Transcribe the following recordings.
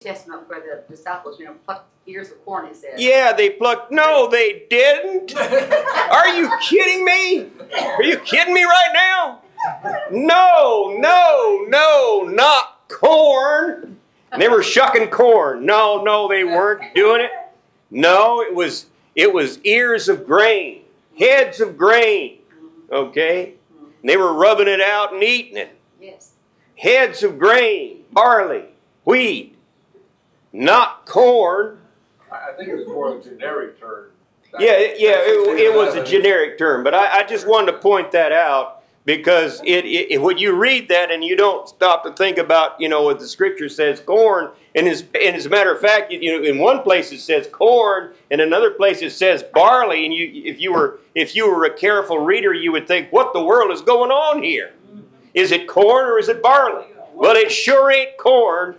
Testament where the disciples, plucked ears of corn, it says. Yeah, they plucked. No, they didn't. Are you kidding me? Are you kidding me right now? No, not corn. They were shucking corn. No, they weren't doing it. No, it was ears of grain, heads of grain. Okay? And they were rubbing it out and eating it. Yes. Heads of grain, barley, wheat, not corn. I think it was more of a generic term. Yeah, it was a generic term, but I just wanted to point that out because when you read that and you don't stop to think about, what the Scripture says, corn, and as a matter of fact, in one place it says corn, and another place it says barley, and if you were a careful reader, you would think, what the world is going on here? Is it corn or is it barley? Well, it sure ain't corn.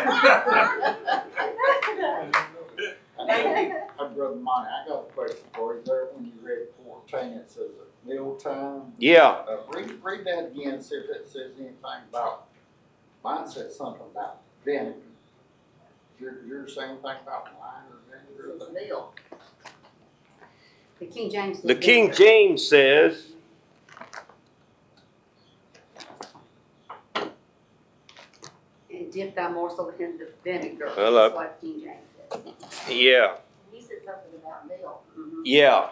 Brother Monty, I got a question for you. There, when you read 14, it says mealtime. Yeah. Read that again, see if it says anything about. Mine said something about vinegar. You're saying anything about wine or vinegar? It says meal. The King James says The King James says, and dip thy morsel in the vinegar. Well, That's what King James says. yeah. He said something about meal. Yeah.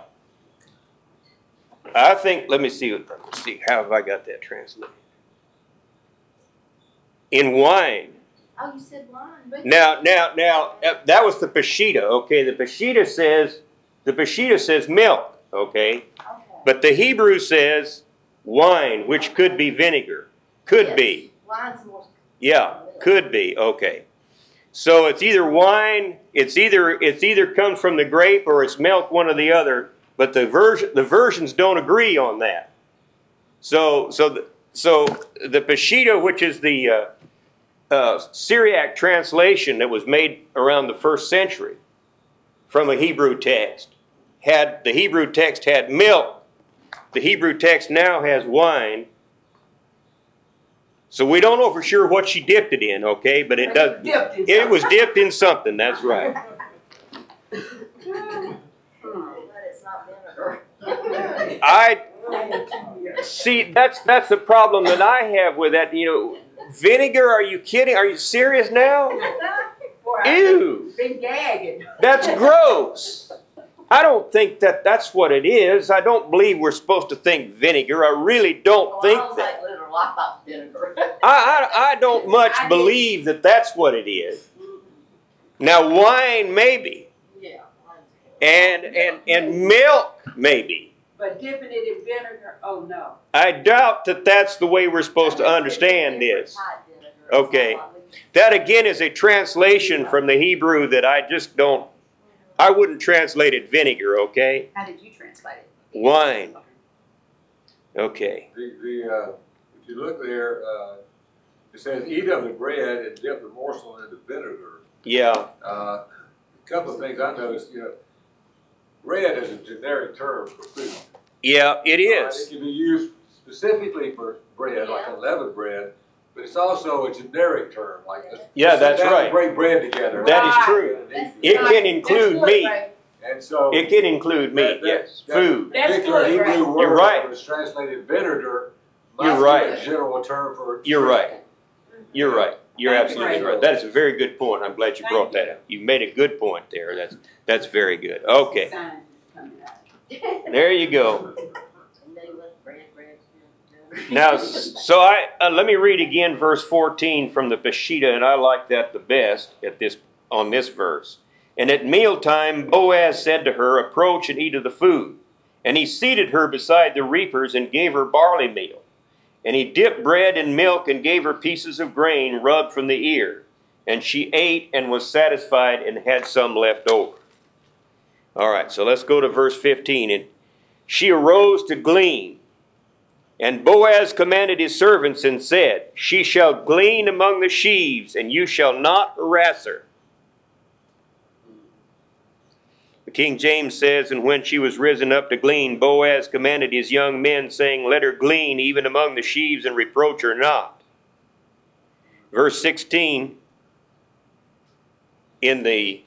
I think, let me see, how have I got that translated? In wine. Oh, you said wine. Now, that was the Peshitta, okay? The Peshitta says milk, okay? But the Hebrew says wine, which could be vinegar. Could be. Wine's more. Yeah, could be, okay. So it's either wine, it's either comes from the grape or it's milk, one or the other. But the versions don't agree on that. So the Peshitta, which is the Syriac translation that was made around the 1st century from a Hebrew text, had milk. The Hebrew text now has wine. So we don't know for sure what she dipped it in, okay? But it does. It was dipped in something. That's right. I see. That's the problem that I have with that. Vinegar. Are you kidding? Are you serious now? Ew. Been gagging. That's gross. I don't think that's what it is. I don't believe we're supposed to think vinegar. I really don't think that. I thought vinegar. I don't much believe that that's what it is. Now wine maybe. Yeah. And milk maybe. But dipping it in vinegar, oh no. I doubt that that's the way we're supposed to understand this. Okay. That again is a translation from the Hebrew that I wouldn't translate it vinegar, okay? How did you translate it? Wine. Okay. If you look there, it says, eat of the bread and dip the morsel into vinegar. Yeah. A couple of things I noticed, bread is a generic term for food. Yeah, it is. It can be used specifically for bread, like unleavened bread, but it's also a generic term. Like that's right. Break bread together. That is true. It can include meat. And so it can include meat. Yes, food. That's particular good, Hebrew right? word You're right. that was translated vinegar. You're right. A general term for. You're right. You're right. You're absolutely right. That is a very good point. I'm glad you brought that up. You made a good point there. That's very good. Okay. There you go. Now, so let me read again verse 14 from the Peshitta, and I like that the best on this verse. And at mealtime, Boaz said to her, approach and eat of the food. And he seated her beside the reapers and gave her barley meal. And he dipped bread in milk and gave her pieces of grain rubbed from the ear. And she ate and was satisfied and had some left over. All right, so let's go to verse 15. And she arose to glean. And Boaz commanded his servants and said, she shall glean among the sheaves, and you shall not harass her. The King James says, and when she was risen up to glean, Boaz commanded his young men, saying, let her glean even among the sheaves, and reproach her not. Verse 16, the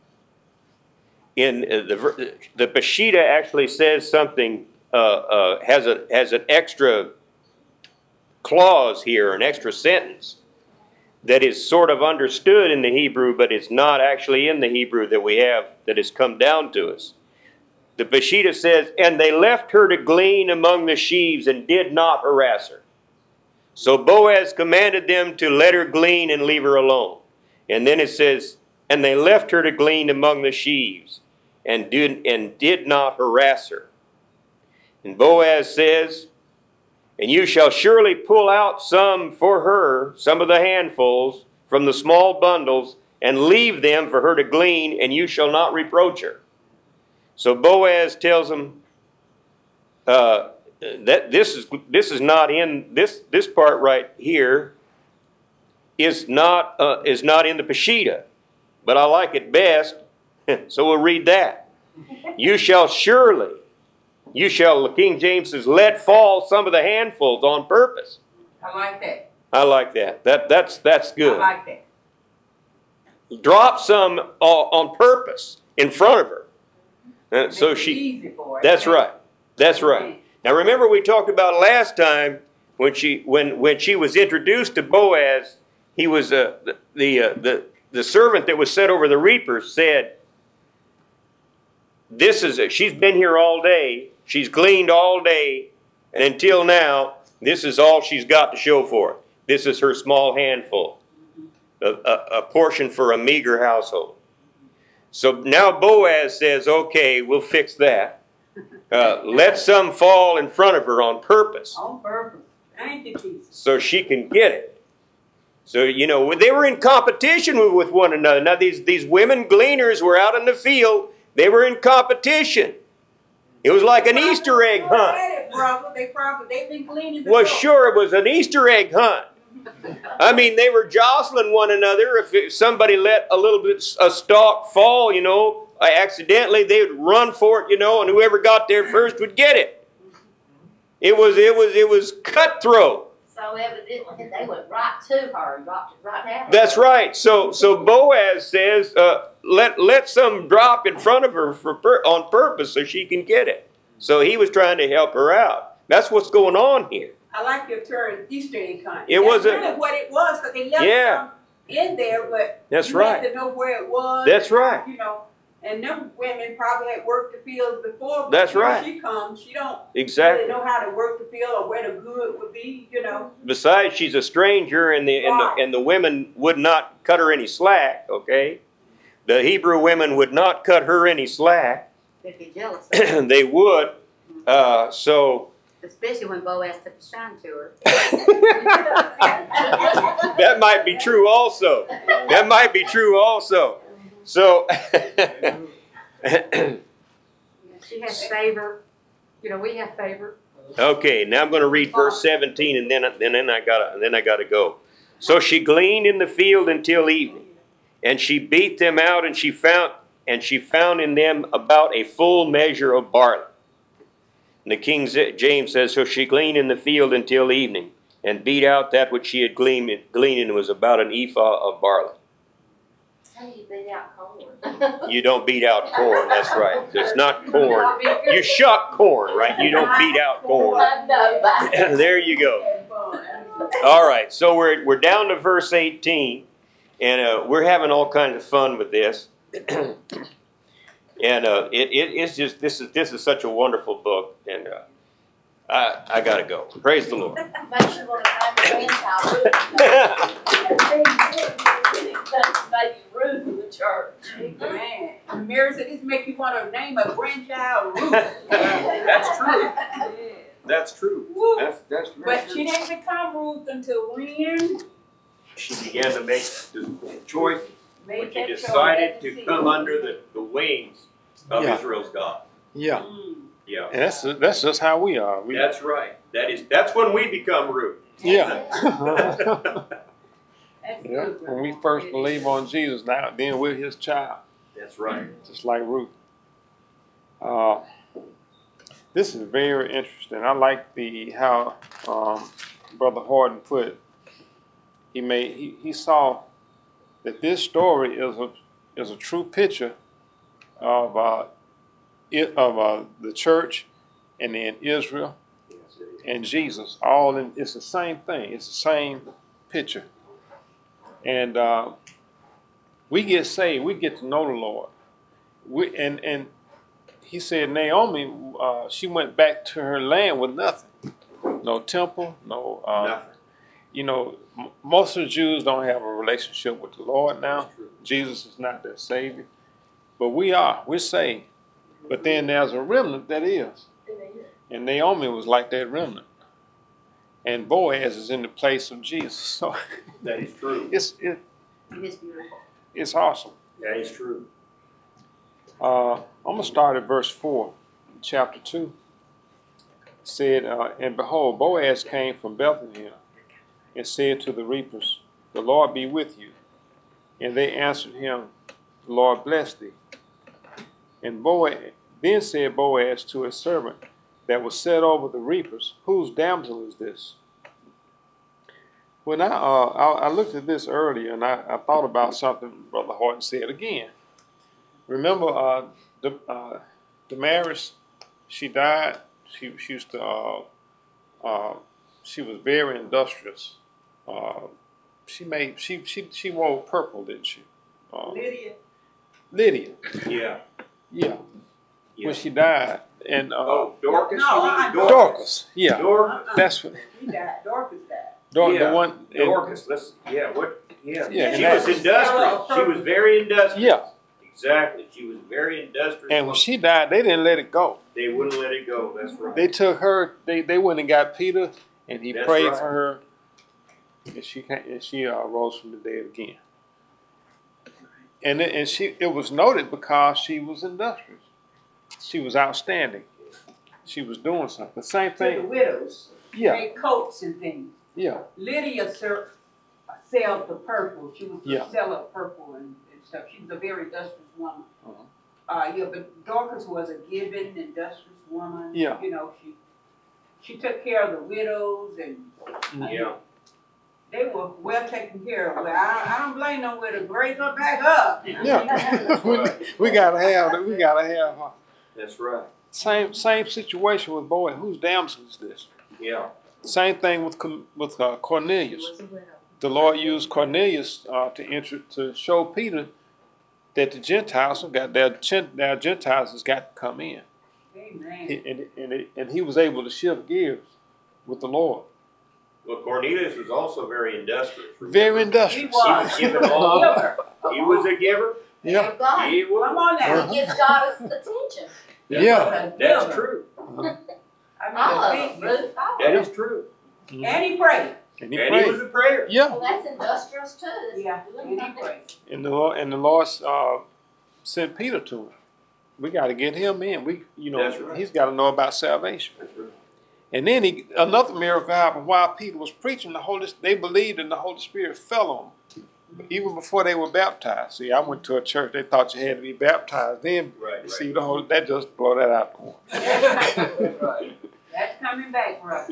Peshitta actually says something, has an extra clause here, an extra sentence that is sort of understood in the Hebrew, but it's not actually in the Hebrew that we have that has come down to us. The Peshitta says, and they left her to glean among the sheaves and did not harass her. So Boaz commanded them to let her glean and leave her alone. And then it says, and they left her to glean among the sheaves and did not harass her. And Boaz says, and you shall surely pull out some for her, some of the handfuls from the small bundles, and leave them for her to glean, and you shall not reproach her. So Boaz tells them that this is not in this part right here is not in the Peshitta, but I like it best, so we'll read that. You shall surely. You shall, King James says, let fall some of the handfuls on purpose. I like that. I like that. That's good. I like that. Drop some on purpose in front of her. So Make it she. easy for her. That's right. That's right. Now remember we talked about last time when she was introduced to Boaz, he was the servant that was set over the reapers said, she's been here all day. She's gleaned all day, and until now, this is all she's got to show for it. This is her small handful, a portion for a meager household. So now Boaz says, okay, we'll fix that. Let some fall in front of her on purpose. On purpose. Thank you, Jesus. So she can get it. So, they were in competition with one another. Now, these women gleaners were out in the field. They were in competition. It was like an Easter egg hunt. They've been gleaning. Well, sure, it was an Easter egg hunt. I mean, they were jostling one another. If somebody let a stalk fall, accidentally, they would run for it, and whoever got there first would get it. It was cutthroat. So evidently they went right to her and dropped it right down. That's right. So Boaz says, let some drop in front of her on purpose so she can get it. So he was trying to help her out. That's what's going on here. I like your term, Easter egg hunt. It was really what it was, because they left some in there, but that's you right. had to know where it was. That's right. And them women probably had worked the field before. That's right. She comes, she don't exactly really know how to work the field or where the good would be, Besides, she's a stranger, and the women would not cut her any slack. Okay, the Hebrew women would not cut her any slack. They'd be jealous. They would. So. Especially when Boaz took a shine to her. That might be true also. That might be true also. So she has favor. We have favor. Okay, now I'm going to read verse 17, and then I gotta go. So she gleaned in the field until evening, and she beat them out, and she found in them about a full measure of barley. And the King James says, so she gleaned in the field until evening, and beat out that which she had gleaned, and was about an ephah of barley. How do you beat out corn? You don't beat out corn, that's right. It's not corn. You shuck corn, right? You don't beat out corn. There you go. All right, so we're down to verse 18, and we're having all kinds of fun with this. And it's just this is such a wonderful book, and I gotta go. Praise the Lord. Makes you want to have a grandchild. Maybe Ruth in the church. Man, Mary said this make you want to name a grandchild Ruth. That's true. That's true. That's true. But she didn't become Ruth until when? She began to make the choice. When she Made that decided choice. to come under the wings of Israel's God. Yeah. Yeah. That's just how we are. That's right. That's when we become Ruth. Yeah. That's Yeah. good. When we first believe on Jesus, now then we're His child, That's right. just like Ruth. This is very interesting. I like how Brother Horton put it. He saw that this story is a true picture of the church, and then Israel and Jesus. All in, it's the same thing. It's the same picture. And we get saved. We get to know the Lord. And he said Naomi, she went back to her land with nothing. No temple, no. Nothing. You know, most of the Jews don't have a relationship with the Lord now. Jesus is not their Savior. But we are. We're saved. But then there's a remnant that is. And Naomi was like that remnant. And Boaz is in the place of Jesus. So That is true. It's beautiful. it's awesome. That is true. I'm going to start at verse 4, chapter 2. It said, and behold, Boaz came from Bethlehem and said to the reapers, the Lord be with you. And they answered him, the Lord bless thee. And then said Boaz to his servant that was set over the reapers, whose damsel is this? When I looked at this earlier, and I thought about something Brother Horton said again. Remember, Damaris, she died. She used to. She was very industrious. She wore purple, didn't she? Lydia. Yeah. Yeah. When she died, and Dorcas. No, You mean Dorcas. Yeah. Dorcas. That's what. He died. Dorcas died. The one. And, Dorcas. What? Yeah. Yeah, She and was that- industrious. She was very industrious. Yeah. Exactly. She was very industrious. And when she died, they didn't let it go. They wouldn't let it go. That's right. They took her. They went and got Peter, and he That's prayed right. for her, and she rose from the dead again. And it was noted because she was industrious. She was outstanding. She was doing something. The same To the thing. widows. Yeah. Made coats and things. Yeah. Lydia sells the purple. She was Yeah. the seller of purple and stuff. She was a very industrious woman. Uh-huh. Yeah, but Dorcas was a giving, industrious woman. Yeah. You know, she took care of the widows and Yeah. they were well taken care of. Well, I don't blame them with a raise her back up. Yeah. we gotta have that. We gotta have her. That's right. Same situation with Boaz. Whose damsel is this? Yeah. Same thing with Cornelius. The Lord used Cornelius to show Peter that the Gentiles have got their Gentiles has got to come in. Amen. And he was able to shift gears with the Lord. Well, Cornelius was also very industrious. Very He industrious. was. He was giving all. Giver. He was a giver. Yeah. God. He Come was. on now. He gives God his attention. Yeah. That's true. I I love mean, Ruth. That is true. and he prayed. And he And he prayed. was a prayer. Yeah. Well, that's industrious too. Yeah, and he prayed. And the Lord sent Peter to him. We got to get him in. That's right. He's got to know about salvation. That's right. And then another miracle happened while Peter was preaching. They believed, and the Holy Spirit fell on them, even before they were baptized. See, I went to a church. They thought you had to be baptized then. Right. See, that just blow that out the window. Right. That's coming back, brother.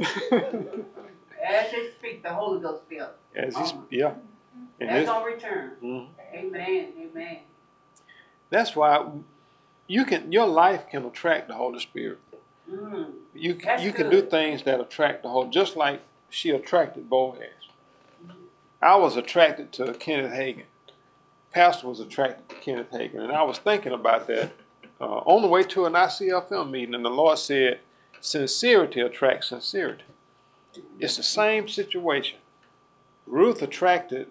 As they speak, the Holy Ghost fell. Yeah. And That's gonna return. Mhm. Amen. Amen. That's why your life can attract the Holy Spirit. Mm. You That's can good. do things that attract the Holy, just like she attracted Boaz. I was attracted to Kenneth Hagin. Pastor was attracted to Kenneth Hagin, and I was thinking about that on the way to an ICFM meeting, and the Lord said, "Sincerity attracts sincerity." It's the same situation. Ruth attracted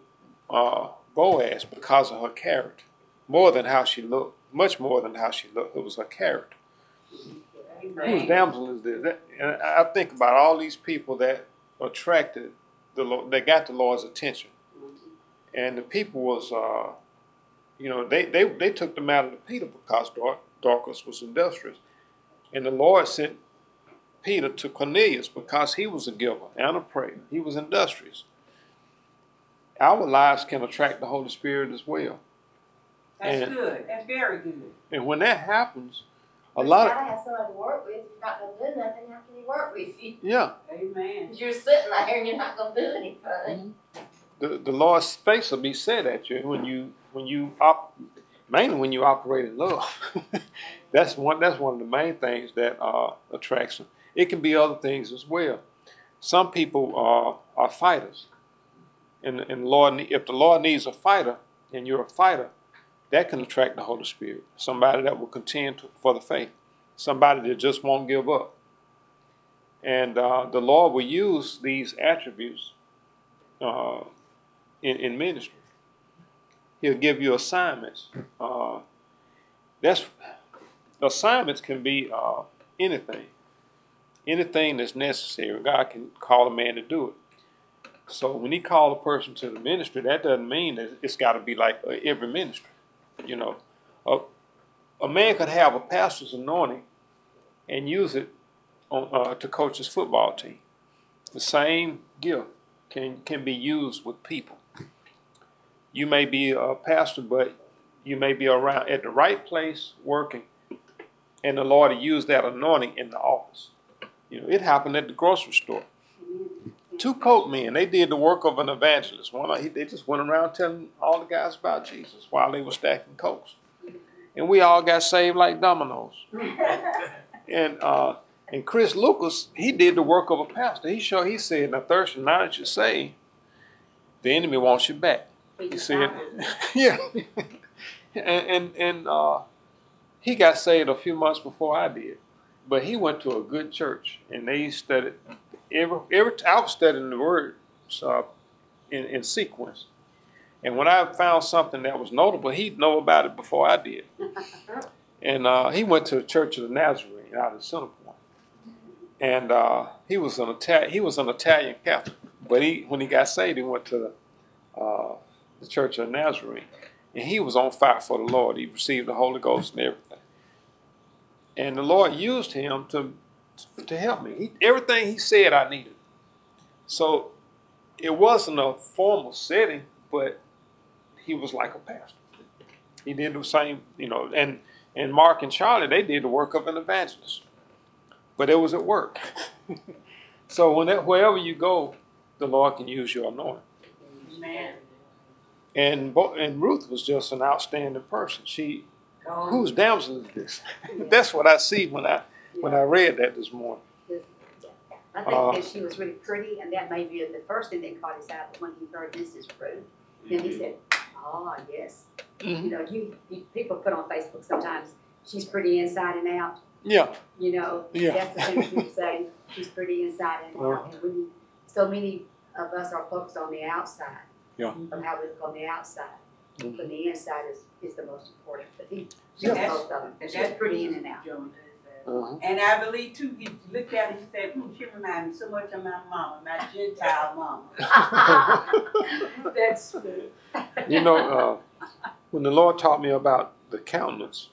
Boaz because of her character, more than how she looked, much more than how she looked. It was her character. Whose Amen. damsel is this? And I think about all these people that attracted the Lord, that got the Lord's attention, and the people was, they took the matter to Peter because Dorcas was industrious, and the Lord sent Peter to Cornelius because he was a giver and a prayer. He was industrious. Our lives can attract the Holy Spirit as well, That's And- good. That's very good. and when that happens, You gotta have somebody to work with. If you're not gonna do nothing, how can he work with you? yeah, Amen. 'Cause you're sitting there and you're not gonna do anything. the Lord's face will be set at you when you mainly when you operate in love. That's one of the main things that attracts them. It can be other things as well. Some people are fighters, and if the Lord needs a fighter, and you're a fighter, that can attract the Holy Spirit. Somebody that will contend for the faith. Somebody that just won't give up. And the Lord will use these attributes in ministry. He'll give you assignments. Assignments can be anything. Anything that's necessary. God can call a man to do it. So when he called a person to the ministry, that doesn't mean that it's got to be like every ministry. You know, a man could have a pastor's anointing and use it to coach his football team. The same gift can be used with people. You may be a pastor, but you may be around at the right place working, and the Lord will use that anointing in the office. You know, it happened at the grocery store. Two Coke men, they did the work of an evangelist. They just went around telling all the guys about Jesus while they were stacking Cokes. And we all got saved like dominoes. And Chris Lucas, he did the work of a pastor. He said, now Thurston, now that you're saved, the enemy wants you back. He said, yeah. and he got saved a few months before I did. But he went to a good church, and they studied I was studying the word in sequence. And when I found something that was notable, he'd know about it before I did. And he went to the Church of the Nazarene out in Center Point. And he was an Italian Catholic. But when he got saved, he went to the Church of the Nazarene. And he was on fire for the Lord. He received the Holy Ghost and everything. And the Lord used him to help me. Everything he said I needed. So it wasn't a formal setting, but he was like a pastor. He did the same, you know, and Mark and Charlie, they did the work of an evangelist. But it was at work. So wherever you go, the Lord can use your anointing. Man. And Ruth was just an outstanding person. Whose damsel is this? That's what I see when I read that this morning. I think that she was really pretty, and that may be the first thing that caught his eye. But when he heard this is Ruth, then he said, "Oh yes." Mm-hmm. You know, people put on Facebook sometimes, she's pretty inside and out. Yeah. You know, Yeah. that's the thing people say. She's pretty inside and out. And so many of us are focused on the outside. Yeah. Of how we look on the outside. Mm-hmm. But the inside is the most important. But she Yeah. was both of them. And she was pretty in and out. Uh-huh. And I believe too, he looked at her and said, she reminds me so much of my mama, my Gentile mama. That's good. You know, when the Lord taught me about the countenance,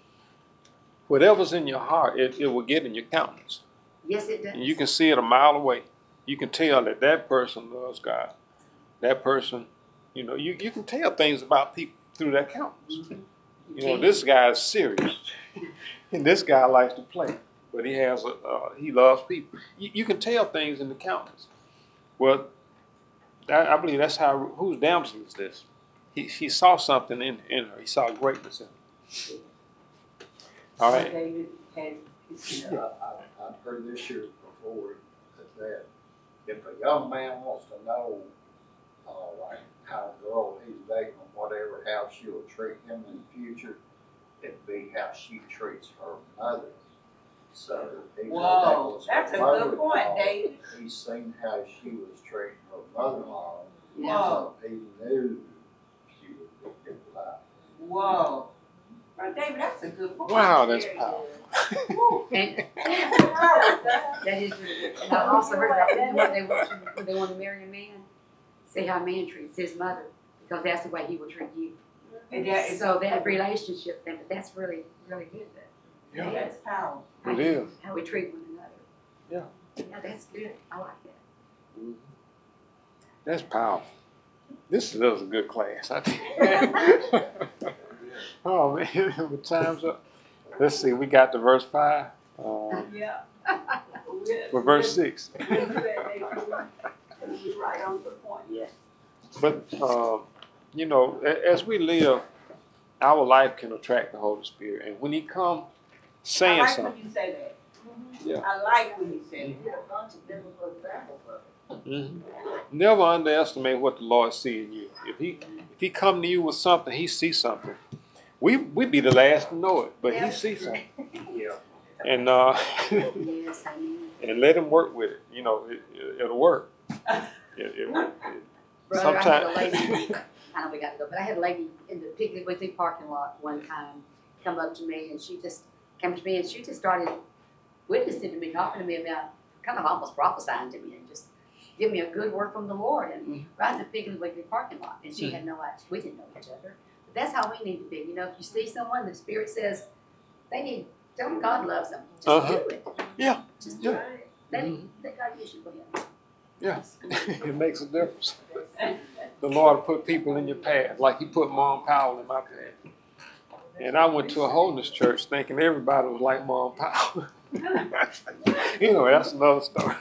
whatever's in your heart, it will get in your countenance. Yes, it does. And you can see it a mile away. You can tell that person loves God. That person, you know, you can tell things about people through that countenance. You know, this guy is serious. And this guy likes to play. But he loves people. You can tell things in the countenance. Well, I believe that's whose damsel is this? He saw something in her. He saw greatness in her. All right. David had I've heard this year before that if a young man wants to know like how a girl he's dating or whatever, how she'll treat him in the future, it'd be how she treats her mother. So whoa, that's a good point, David. He's seen how she was treating her mother-in-law. Whoa. So he knew she would be good life. Whoa. Right, David, that's a good point. Wow, that's powerful. And that is really good. And I also heard about when they want to marry a man, see how a man treats his mother, because that's the way he will treat you. And that is So that relationship thing, but that's really, really good. Yeah. that's powerful. It is. How we treat one another. Yeah. Yeah, that's good. I like that. That's powerful. This is a good class. I think. Oh man, the time's up. Let's see, we got to verse 5. Yeah. But verse 6. Right on the point. Yeah. But you know, as we live our life can attract the Holy Spirit. And when he come saying I like something, when you say that. Yeah. I like when you say that. Get a bunch of biblical examples of it. never underestimate what the Lord sees in you. If he come to you with something, he sees something. We be the last to know it, but he sees something. Yeah. And Yes, I mean. and let him work with it. You know, it'll work. Brother, I had a Sometimes. lady, I know we got to go, but I had a lady in the Piggly Wiggly parking lot one time come up to me, and she just came to me and she just started witnessing to me, talking to me about, kind of almost prophesying to me and just give me a good word from the Lord, and right in the Piggly Wiggly parking lot. And she had no idea, we didn't know each other. But that's how we need to be. You know, if you see someone, the Spirit says, they need, tell them God loves them. Just do it. Yeah. Just do Yeah. it. Let God use you for him. Yeah, it makes a difference. The Lord put people in your path, like he put Mom Powell in my path. And I went to a holiness church thinking everybody was like Mom Powell. You know, that's another story.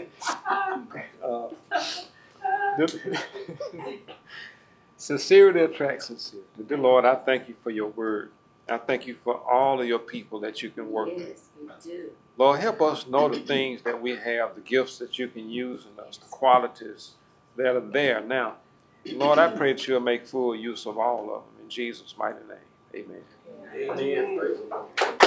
Sincerity attracts sincerity. Dear Lord, I thank you for your word. I thank you for all of your people that you can work with. Yes, we do. Lord, help us know the things that we have, the gifts that you can use in us, the qualities that are there now. Lord, I pray that you'll make full use of all of them. In Jesus' mighty name, amen. Amen. Praise the Lord.